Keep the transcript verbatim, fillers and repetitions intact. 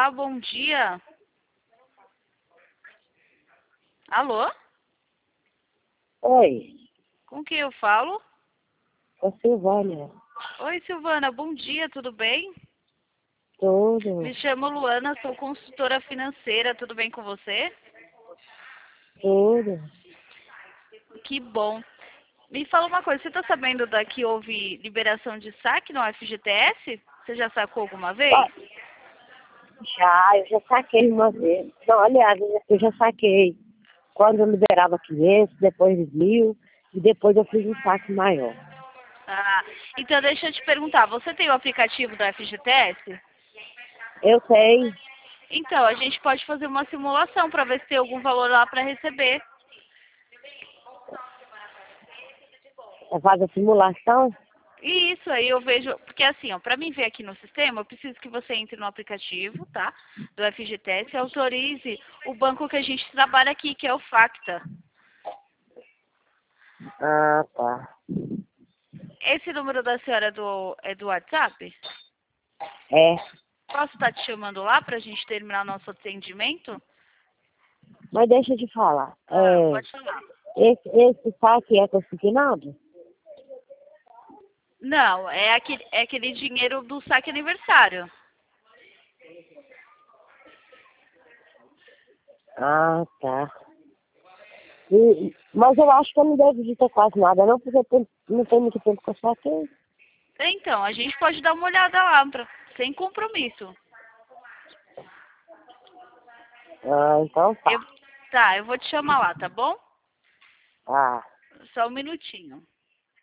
Olá, bom dia. Alô? Oi, Com quem eu falo? é Silvânia. Oi, Silvana, bom dia, tudo bem? Tudo, Me chamo Luana, sou consultora financeira, tudo bem com você? tudo. Que bom. Me fala uma coisa, você está sabendo da que houve liberação de saque no F G T S? Você já sacou alguma vez? Ó, já, eu já saquei uma vez. Não, aliás, eu já saquei quando eu liberava quinhentos, depois mil, e depois eu fiz um saque maior. Ah, então deixa eu te perguntar, você tem o aplicativo do F G T S? Eu sei, Então, a gente pode fazer uma simulação para ver se tem algum valor lá para receber. eu faço a simulação. E isso aí eu vejo, porque assim, ó, para mim ver aqui no sistema, eu preciso que você entre no aplicativo, tá? Do F G T S e autorize o banco que a gente trabalha aqui, que é o Facta. Ah, tá. Esse número da senhora é do, é do WhatsApp? É, Posso estar te chamando lá para a gente terminar nosso atendimento? mas deixa eu te falar. Ah, É, pode falar. esse, esse saque é consignado? Não, é aquele, é aquele dinheiro do saque aniversário. Ah, tá. E- mas eu acho que eu não devo de ter quase nada, não, porque tem- não tem muito tempo que eu saquei. Então, a gente pode dar uma olhada lá, pra, sem compromisso. Ah, então Eu, tá. tá, eu vou te chamar lá, tá bom? Ah. Só um minutinho.